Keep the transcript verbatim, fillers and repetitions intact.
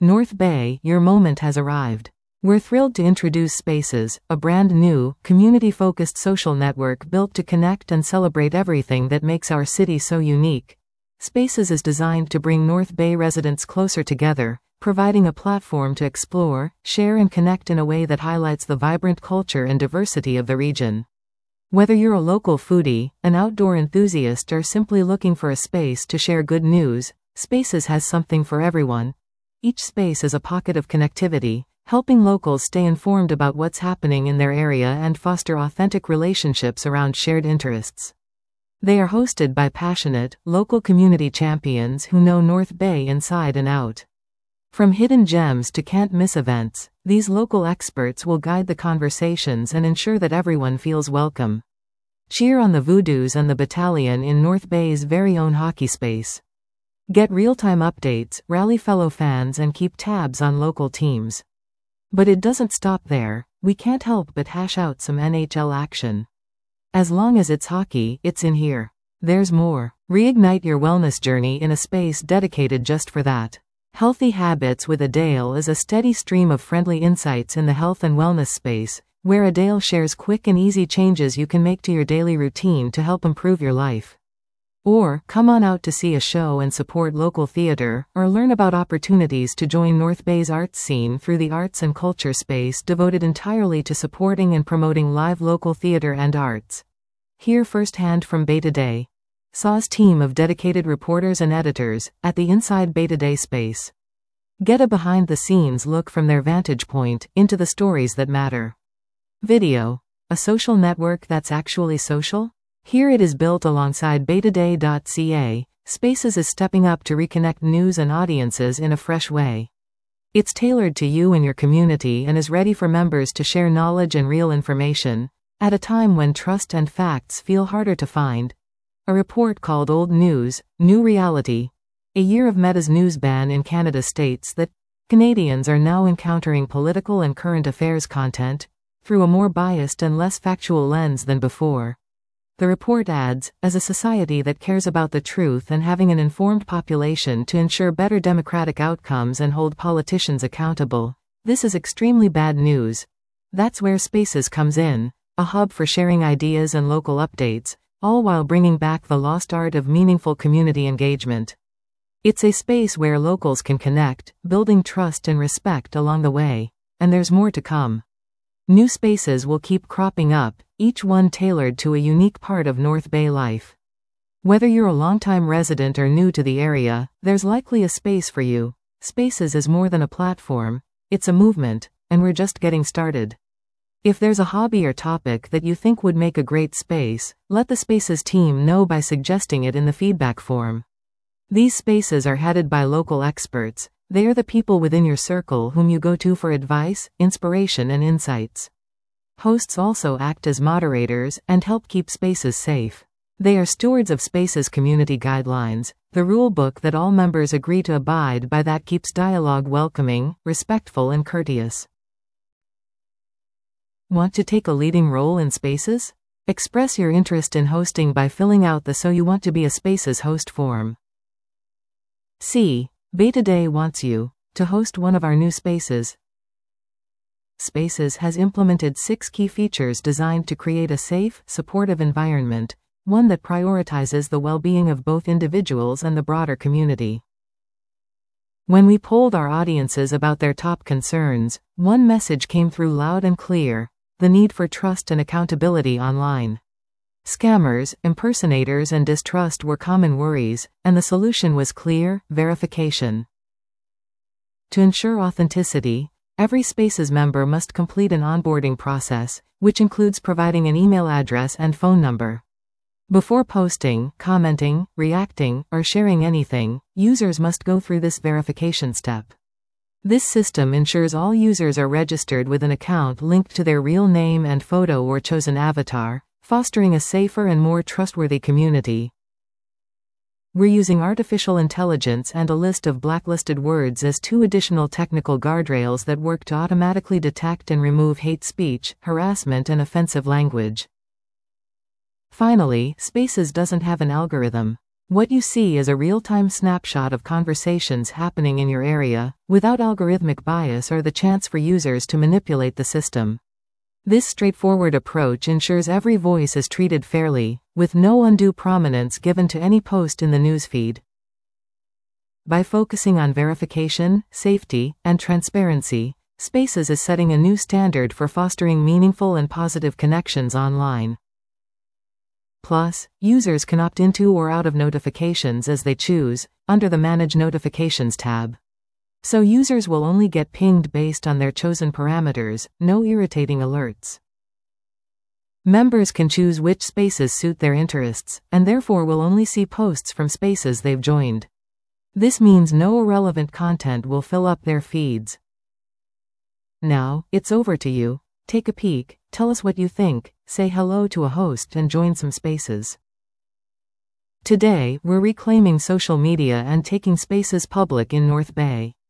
North Bay, your moment has arrived. We're thrilled to introduce Spaces, a brand new, community-focused social network built to connect and celebrate everything that makes our city so unique. Spaces is designed to bring North Bay residents closer together, providing a platform to explore, share and connect in a way that highlights the vibrant culture and diversity of the region. Whether you're a local foodie, an outdoor enthusiast or simply looking for a space to share good news, Spaces has something for everyone. Each space is a pocket of connectivity, helping locals stay informed about what's happening in their area and foster authentic relationships around shared interests. They are hosted by passionate, local community champions who know North Bay inside and out. From hidden gems to can't-miss events, these local experts will guide the conversations and ensure that everyone feels welcome. Cheer on the Voodoos and the Battalion in North Bay's very own hockey space. Get real-time updates, rally fellow fans and keep tabs on local teams. But it doesn't stop there, we can't help but hash out some N H L action. As long as it's hockey, it's in here. There's more. Reignite your wellness journey in a space dedicated just for that. Healthy Habits with Adele is a steady stream of friendly insights in the health and wellness space, where Adele shares quick and easy changes you can make to your daily routine to help improve your life. Or, come on out to see a show and support local theater, or learn about opportunities to join North Bay's arts scene through the Arts and Culture space devoted entirely to supporting and promoting live local theater and arts. Hear firsthand from Bay Today, S A's team of dedicated reporters and editors, at the Inside Bay Today space. Get a behind-the-scenes look from their vantage point into the stories that matter. Video, a social network that's actually social? Here it is built alongside bay today dot c a. Spaces is stepping up to reconnect news and audiences in a fresh way. It's tailored to you and your community and is ready for members to share knowledge and real information, at a time when trust and facts feel harder to find. A report called Old News, New Reality, a year of Meta's news ban in Canada states that Canadians are now encountering political and current affairs content through a more biased and less factual lens than before. The report adds, as a society that cares about the truth and having an informed population to ensure better democratic outcomes and hold politicians accountable, this is extremely bad news. That's where Spaces comes in, a hub for sharing ideas and local updates, all while bringing back the lost art of meaningful community engagement. It's a space where locals can connect, building trust and respect along the way, and there's more to come. New spaces will keep cropping up, each one tailored to a unique part of North Bay life. Whether you're a longtime resident or new to the area, there's likely a space for you. Spaces is more than a platform, it's a movement, and we're just getting started. If there's a hobby or topic that you think would make a great space, let the Spaces team know by suggesting it in the feedback form. These spaces are headed by local experts. They are the people within your circle whom you go to for advice, inspiration and insights. Hosts also act as moderators and help keep Spaces safe. They are stewards of Spaces community guidelines, the rule book that all members agree to abide by that keeps dialogue welcoming, respectful and courteous. Want to take a leading role in Spaces? Express your interest in hosting by filling out the So You Want to Be a Spaces host form. C. Bay Today wants you to host one of our new spaces. Spaces has implemented six key features designed to create a safe, supportive environment, one that prioritizes the well-being of both individuals and the broader community. When we polled our audiences about their top concerns, one message came through loud and clear: the need for trust and accountability online. Scammers, impersonators and distrust were common worries, and the solution was clear: verification. To ensure authenticity, every Spaces member must complete an onboarding process, which includes providing an email address and phone number. Before posting, commenting, reacting, or sharing anything, users must go through this verification step. This system ensures all users are registered with an account linked to their real name and photo or chosen avatar, fostering a safer and more trustworthy community. We're using artificial intelligence and a list of blacklisted words as two additional technical guardrails that work to automatically detect and remove hate speech, harassment and offensive language. Finally, Spaces doesn't have an algorithm. What you see is a real-time snapshot of conversations happening in your area, without algorithmic bias or the chance for users to manipulate the system. This straightforward approach ensures every voice is treated fairly, with no undue prominence given to any post in the newsfeed. By focusing on verification, safety, and transparency, Spaces is setting a new standard for fostering meaningful and positive connections online. Plus, users can opt into or out of notifications as they choose, under the Manage Notifications tab. So users will only get pinged based on their chosen parameters, no irritating alerts. Members can choose which spaces suit their interests, and therefore will only see posts from spaces they've joined. This means no irrelevant content will fill up their feeds. Now, it's over to you. Take a peek, tell us what you think, say hello to a host and join some spaces. Today, we're reclaiming social media and taking spaces public in North Bay.